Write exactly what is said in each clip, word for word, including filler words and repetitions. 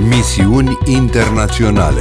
Misiuni internaționale.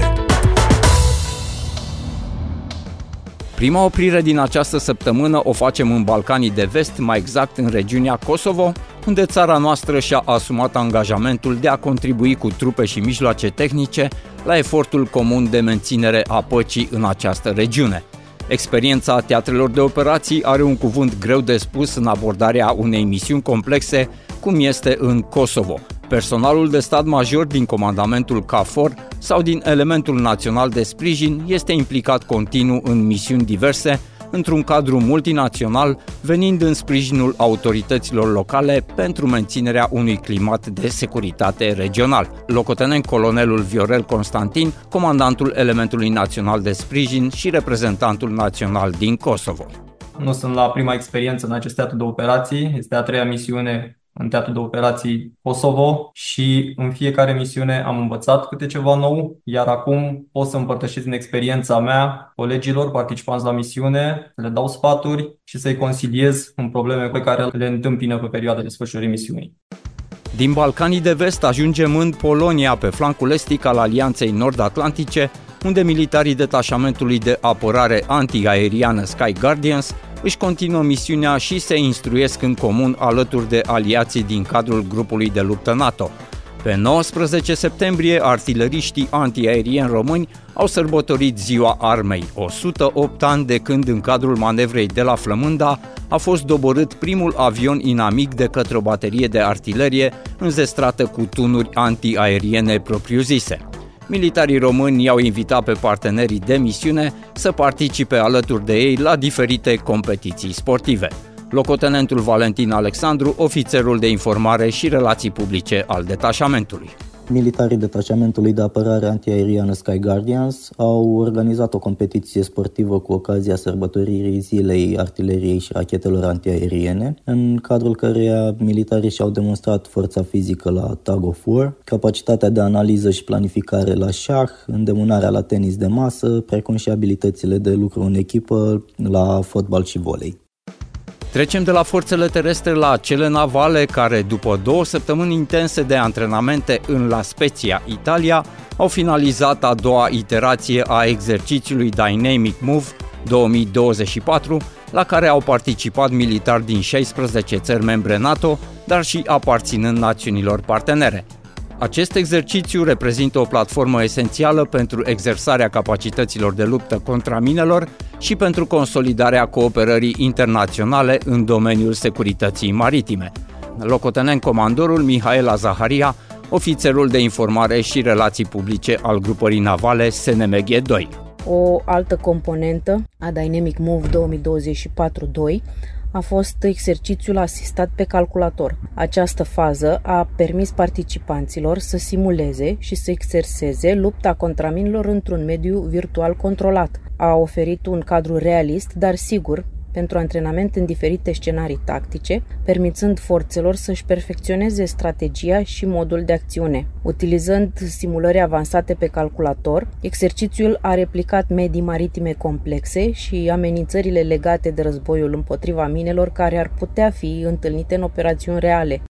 Prima oprire din această săptămână o facem în Balcanii de Vest, mai exact în regiunea Kosovo, unde țara noastră și-a asumat angajamentul de a contribui cu trupe și mijloace tehnice la efortul comun de menținere a păcii în această regiune. Experiența teatrelor de operații are un cuvânt greu de spus în abordarea unei misiuni complexe, cum este în Kosovo. Personalul de stat major din comandamentul KFOR sau din elementul național de sprijin este implicat continuu în misiuni diverse, într-un cadru multinațional, venind în sprijinul autorităților locale pentru menținerea unui climat de securitate regional. Locotenent colonelul Viorel Constantin, comandantul elementului național de sprijin și reprezentantul național din Kosovo. Nu sunt la prima experiență în acest teatru de operații, este a treia misiune în teatru de operații Kosovo și în fiecare misiune am învățat câte ceva nou, iar acum pot să împărtășesc din experiența mea colegilor participanți la misiune, le dau sfaturi și să-i consiliez în probleme pe care le întâmpină pe perioada desfășurării misiunii. Din Balcanii de Vest ajungem în Polonia, pe flancul estic al Alianței Nord-Atlantice, unde militarii detașamentului de apărare antiaeriană Sky Guardians își continuă misiunea și se instruiesc în comun alături de aliații din cadrul grupului de luptă NATO. Pe nouăsprezece septembrie, artileriștii antiaerieni români au sărbătorit Ziua Armei, o sută opt ani de când, în cadrul manevrei de la Flămânda, a fost doborât primul avion inamic de către o baterie de artilerie înzestrată cu tunuri antiaeriene propriu-zise. Militarii români i-au invitat pe partenerii de misiune să participe alături de ei la diferite competiții sportive. Locotenentul Valentin Alexandru, ofițerul de informare și relații publice al detașamentului. Militarii detașamentului de apărare antiaeriană Sky Guardians au organizat o competiție sportivă cu ocazia sărbătoririi Zilei Artileriei și Rachetelor Antiaeriene, în cadrul căreia militarii și-au demonstrat forța fizică la Tug of War, capacitatea de analiză și planificare la șah, îndemânarea la tenis de masă, precum și abilitățile de lucru în echipă la fotbal și volei. Trecem de la forțele terestre la cele navale, care, după două săptămâni intense de antrenamente în La Spezia, Italia, au finalizat a doua iterație a exercițiului Dynamic Move două mii douăzeci și patru, la care au participat militari din șaisprezece țări membre NATO, dar și aparținând națiunilor partenere. Acest exercițiu reprezintă o platformă esențială pentru exersarea capacităților de luptă contra minelor și pentru consolidarea cooperării internaționale în domeniul securității maritime. Locotenent comandorul Mihaela Zaharia, ofițerul de informare și relații publice al grupării navale S N M G doi. O altă componentă a Dynamic Move două mii douăzeci și patru doi a fost exercițiul asistat pe calculator. Această fază a permis participanților să simuleze și să exerseze lupta contra minelor într-un mediu virtual controlat. A oferit un cadru realist, dar sigur, pentru antrenament în diferite scenarii tactice, permițând forțelor să-și perfecționeze strategia și modul de acțiune. Utilizând simulări avansate pe calculator, exercițiul a replicat medii maritime complexe și amenințările legate de războiul împotriva minelor care ar putea fi întâlnite în operațiuni reale.